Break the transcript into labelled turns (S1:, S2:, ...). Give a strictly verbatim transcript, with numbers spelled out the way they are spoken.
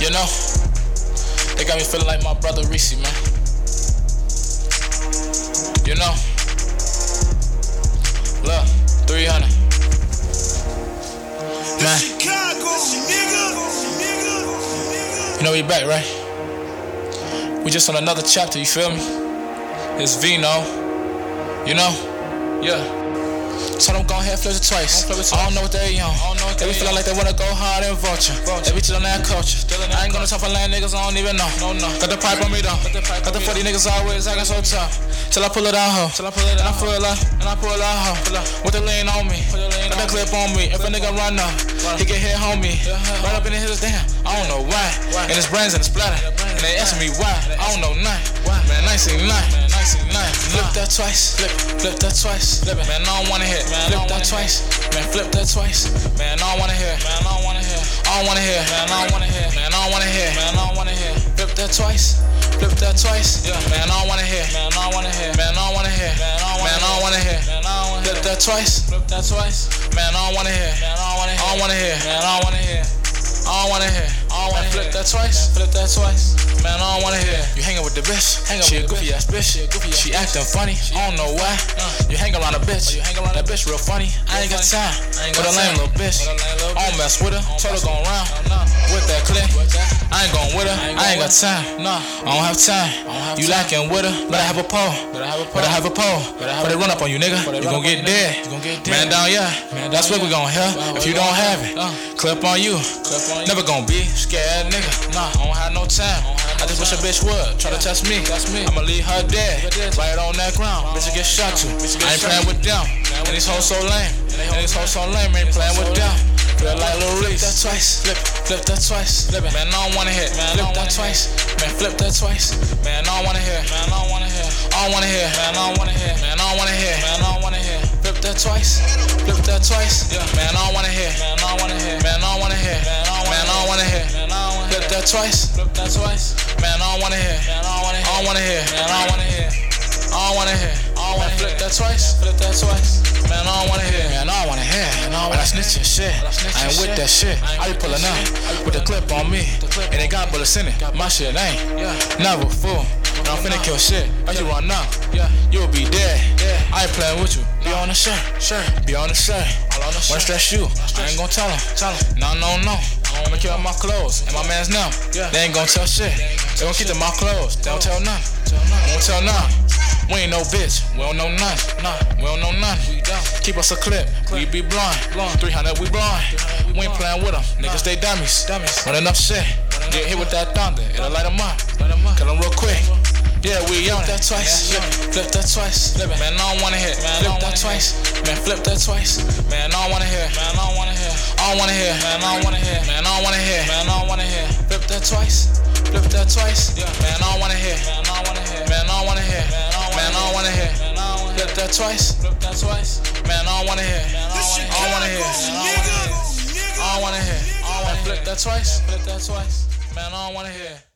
S1: You know, they got me feeling like my brother Reese, man. You know, look, three hundred. Man, you know we back, right? We just on another chapter, you feel me? It's Vino, you know? Yeah. So them go ahead, flip it twice. I don't know what they on. They be feeling like they wanna go hard and vulture. They be chillin' that culture. I ain't gonna talk for land niggas, I don't even know. Got the pipe on me though. Got the forty niggas always acting so tough. Till I pull it out, ho. Till I pull it out, and I pull it out, and I pull it out, ho. With the lean on me, got that clip on me. If a nigga run up, he get hit, homie. Right up in his damn. I don't know why. And his brains and his splatter. And they asking me why. I don't know nothing. Man, nineteen nine. Flip that twice. Flip, flip that twice. Flip it. Man, I don't wanna hit. Flip that twice. Man, flip that twice. Man, I don't wanna hear. Man, I don't wanna hear. I don't wanna hear. Man, I don't wanna hear. Man, I don't wanna hear. Man, I don't wanna hear. Flip that twice. Flip that twice. Yeah. Man, I don't wanna hear. Man, I don't wanna hear. Man, I don't wanna hear. Man, I don't wanna hear. Man, I don't wanna hear. Flip that twice. Flip that twice. Man, I don't wanna hear. Man, I don't wanna hear. I don't wanna hear. Man, I don't wanna hear. I don't wanna hear. I don't wanna flip that twice. Flip that twice. Man, I don't wanna hear. You hangin' with the bitch. She a goofy ass bitch. She actin' funny. I don't know why. You hang around a bitch. That bitch real funny. I ain't got time with a lame little bitch. I don't mess with her. Told her gon' round with that clip. I ain't gon' with her. I ain't got time. I don't have time. You lacking with her. Better have a pole. Better have a pole. Better they run up on you, nigga. You gon' get dead. Man down, yeah. That's what we gon' hear. If you don't have it, clip on you. Never gon' be scared, nigga. Nah, I don't have no time. I just wish a bitch would try to test me. I'ma leave her dead, right on that ground. Bitch get shot to. I ain't playing with them. And these hoes so lame. And these hoes so lame. Ain't playing with them. Feel like Lil Reese. Flip that twice. Flip, flip that twice. Flip it. Man, I don't wanna hit. Man, flip that twice. Man, flip that twice. Man, I don't wanna hear. Man, I don't wanna hear. I don't wanna hear. Man, I don't wanna hear. Man, I don't wanna hear. Man, I don't wanna hear. Flip that twice. Flip that twice. Yeah. Man, I don't wanna hear. Man, I don't wanna hear. Man, I don't wanna hear. Man, I don't wanna hear. Flip that twice. Flip that twice. Man, I don't wanna hear. Man, I don't wanna hear. I don't wanna hear. Man, I don't wanna hear. I don't wanna hear. I don't wanna flip that twice. Flip that twice. Man, I don't wanna hear. Man, I don't wanna hear. Man, I snitch and shit. I ain't with that shit. I be pulling up with the clip on me, and they got bullets in it. My shit ain't never full. I'm finna kill shit. If you run up, you'll be dead. I ain't playing with you. Be on the shirt. Be on the shirt. Wanna stress you? I ain't gon' tell him. No, no, no. I'ma kill my clothes and my man's numb. They ain't gon' tell shit. They gon' keep them my clothes. They don't tell none. Won't tell none. We ain't no bitch. We don't know none. We don't know none. Keep us a clip. We be blind. three hundred, we blind. We ain't playing with them. Niggas, they dummies. Running up shit. Get hit with that thunder. It'll light them up. Kill them real quick. Yeah, we on that twice. Flip, flip that twice. Flip it. Man, I don't wanna hit. Flip that twice. Man, flip that twice. Man, I don't wanna hear. Man, I don't wanna hear. I don't wanna hear. Man, I don't wanna hear. Man, I don't wanna hear. Man, I don't wanna hear. Flip that twice. Flip that twice. Man, I don't wanna hear. Man, I don't wanna hear. Man, I don't wanna hear. Man, I don't wanna hear. Flip that twice. Flip that twice. Man, I don't wanna hear. I don't wanna hear. I don't wanna hear. I don't wanna flip that twice. Flip that twice. Man, I don't wanna hear.